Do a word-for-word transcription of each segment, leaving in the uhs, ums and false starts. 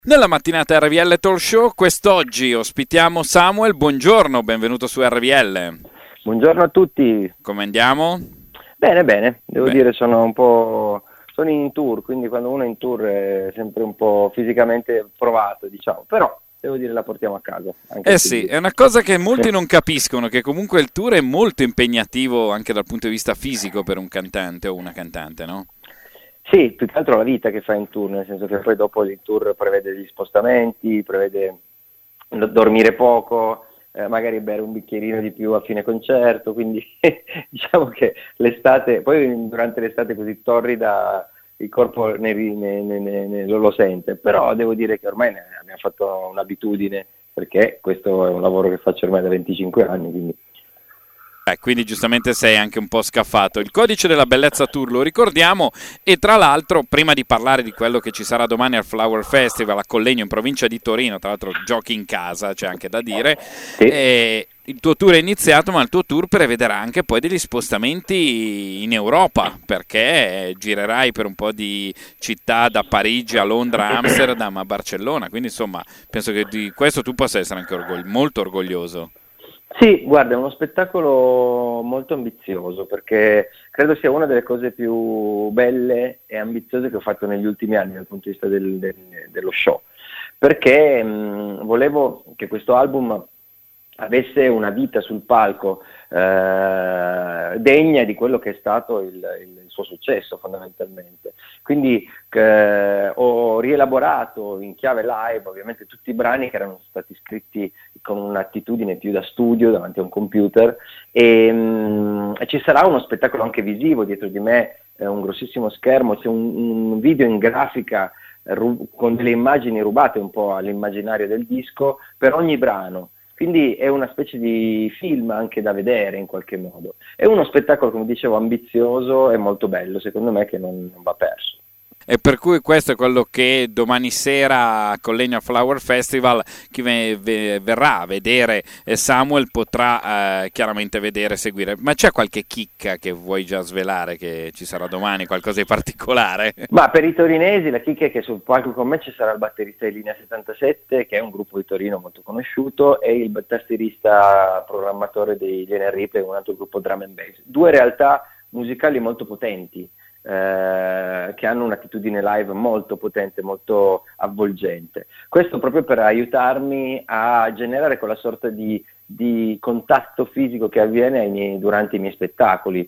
Nella mattinata R V L Talk Show, quest'oggi ospitiamo Samuel. Buongiorno, benvenuto su R V L. Buongiorno a tutti. Come andiamo? Bene, bene, devo Beh. dire sono un po'... sono in tour, quindi quando uno è in tour è sempre un po' fisicamente provato, diciamo, però devo dire la portiamo a casa. Anche Eh sì, quindi. è una cosa che molti non capiscono, che comunque il tour è molto impegnativo anche dal punto di vista fisico per un cantante o una cantante, no? Sì, più che altro la vita che fa in tour, nel senso che poi dopo il tour prevede gli spostamenti, prevede dormire poco, eh, magari bere un bicchierino di più a fine concerto, quindi diciamo che l'estate, poi durante l'estate così torrida il corpo ne, ne, ne, ne, lo, lo sente, però devo dire che ormai ne abbiamo fatto un'abitudine, perché questo è un lavoro che faccio ormai da venticinque anni, quindi... Eh, quindi giustamente sei anche un po' scaffato. Il codice della bellezza tour lo ricordiamo, e tra l'altro prima di parlare di quello che ci sarà domani al Flower Festival a Collegno in provincia di Torino, tra l'altro giochi in casa, c'è anche da dire, Sì. eh, il tuo tour è iniziato, ma il tuo tour prevederà anche poi degli spostamenti in Europa, perché girerai per un po' di città, da Parigi a Londra, a Amsterdam, a Barcellona, quindi insomma penso che di questo tu possa essere anche orgog- molto orgoglioso. Sì, guarda, è uno spettacolo molto ambizioso, perché credo sia una delle cose più belle e ambiziose che ho fatto negli ultimi anni dal punto di vista del, del, dello show, perché mh, volevo che questo album avesse una vita sul palco eh, degna di quello che è stato il, il suo successo fondamentalmente. Quindi eh, ho rielaborato in chiave live ovviamente tutti i brani che erano stati scritti con un'attitudine più da studio davanti a un computer, e, mh, e ci sarà uno spettacolo anche visivo dietro di me, eh, un grossissimo schermo, c'è un, un video in grafica eh, ru- con delle immagini rubate un po' all'immaginario del disco per ogni brano. Quindi è una specie di film anche da vedere in qualche modo. È uno spettacolo, come dicevo, ambizioso e molto bello, secondo me, che non, non va perso. E per cui questo è quello che domani sera a Collegno Flower Festival chi ve- ve- verrà a vedere Samuel potrà eh, chiaramente vedere e seguire. Ma c'è qualche chicca che vuoi già svelare che ci sarà domani, qualcosa di particolare? Ma per i torinesi la chicca è che sul palco con me ci sarà il batterista di Linea settantasette, che è un gruppo di Torino molto conosciuto, e il tastierista programmatore dei Liene Ripley, un altro gruppo drum and bass. Due realtà musicali molto potenti, Eh, che hanno un'attitudine live molto potente, molto avvolgente. Questo proprio per aiutarmi a generare quella sorta di, di contatto fisico che avviene ai miei, durante i miei spettacoli.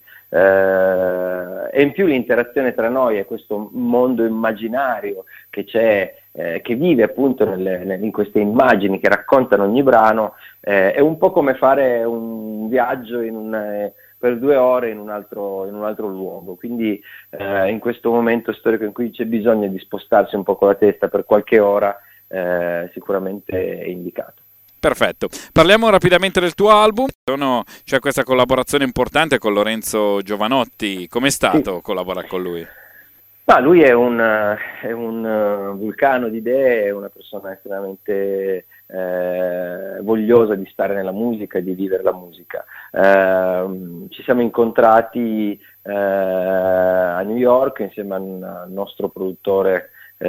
Eh, e in più l'interazione tra noi e questo mondo immaginario che c'è, eh, che vive appunto nelle, nelle, in queste immagini che raccontano ogni brano, eh, è un po' come fare un viaggio in un... Eh, per due ore in un altro, in un altro luogo, quindi eh, in questo momento storico in cui c'è bisogno di spostarsi un po' con la testa per qualche ora, eh, sicuramente è indicato. Perfetto, parliamo rapidamente del tuo album. Sono, c'è questa collaborazione importante con Lorenzo Giovanotti, com'è stato Sì. collaborare con lui? Ma lui è un, è un uh, vulcano di idee, è una persona estremamente eh, vogliosa di stare nella musica e di vivere la musica. Eh, ci siamo incontrati eh, a New York insieme al nostro produttore,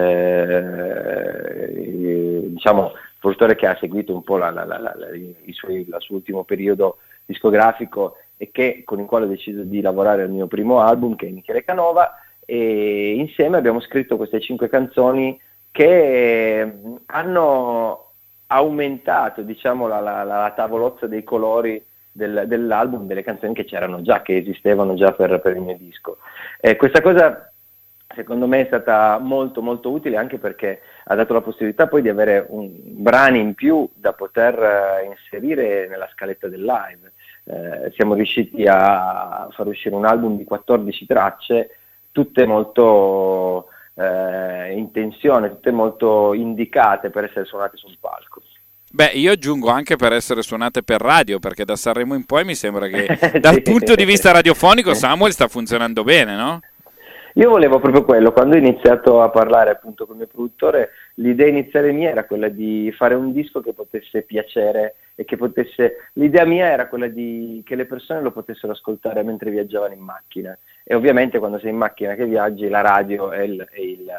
eh, diciamo, produttore che ha seguito un po' la, la, la, la, i suoi, il suo ultimo periodo discografico e che, con il quale ho deciso di lavorare al mio primo album, che è Michele Canova. E insieme abbiamo scritto queste cinque canzoni che hanno aumentato, diciamo, la, la, la tavolozza dei colori del, dell'album, delle canzoni che c'erano già, che esistevano già per, per il mio disco. E questa cosa secondo me è stata molto molto utile, anche perché ha dato la possibilità poi di avere un brani in più da poter uh, inserire nella scaletta del live. Eh, siamo riusciti a far uscire un album di quattordici tracce, tutte molto eh, in tensione, tutte molto indicate per essere suonate sul palco. Beh, io aggiungo anche per essere suonate per radio, perché da Sanremo in poi mi sembra che dal Sì. punto di vista radiofonico Samuel sta funzionando bene, no? Io volevo proprio quello, quando ho iniziato a parlare appunto con il mio produttore, l'idea iniziale mia era quella di fare un disco che potesse piacere e che potesse, l'idea mia era quella di che le persone lo potessero ascoltare mentre viaggiavano in macchina, e ovviamente quando sei in macchina che viaggi la radio è il, è il,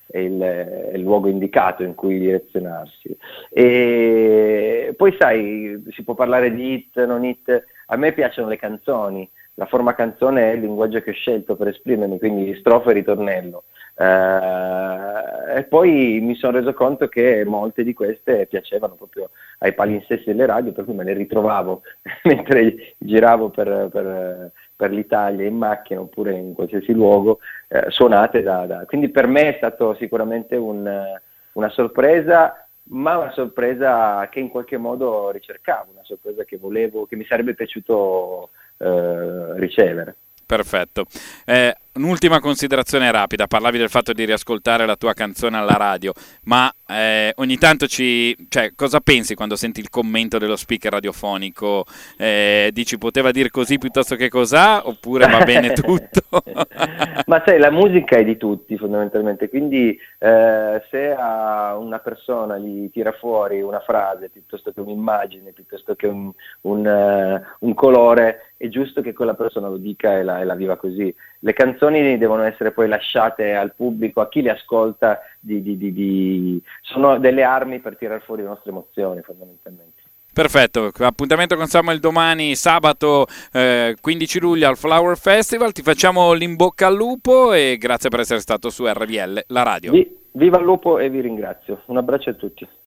è il, è il luogo indicato in cui direzionarsi. E poi sai, si può parlare di hit, non hit, a me piacciono le canzoni, la forma canzone è il linguaggio che ho scelto per esprimermi, quindi strofa e ritornello. Uh, e poi mi sono reso conto che molte di queste piacevano proprio ai palinsesti delle radio, per cui me le ritrovavo mentre giravo per, per, per l'Italia in macchina oppure in qualsiasi luogo, eh, suonate da, da... Quindi per me è stato sicuramente un, una sorpresa, ma una sorpresa che in qualche modo ricercavo, una sorpresa che volevo, che mi sarebbe piaciuto eh, ricevere. Perfetto. Eh, un'ultima considerazione rapida, parlavi del fatto di riascoltare la tua canzone alla radio, ma eh, ogni tanto ci... cioè, cosa pensi quando senti il commento dello speaker radiofonico? Eh, dici poteva dire così piuttosto che cos'ha, oppure va bene tutto? Ma sai, la musica è di tutti fondamentalmente, quindi eh, se a una persona gli tira fuori una frase piuttosto che un'immagine, piuttosto che un, un, uh, un colore, è giusto che quella persona lo dica e la, e la viva così. Le canzoni devono essere poi lasciate al pubblico, a chi le ascolta, di, di, di, di... sono delle armi per tirar fuori le nostre emozioni fondamentalmente. Perfetto, appuntamento con Samuel domani, sabato eh, quindici luglio al Flower Festival, ti facciamo l'in bocca al lupo e grazie per essere stato su R V L, la radio. Vi, viva il lupo e vi ringrazio, un abbraccio a tutti.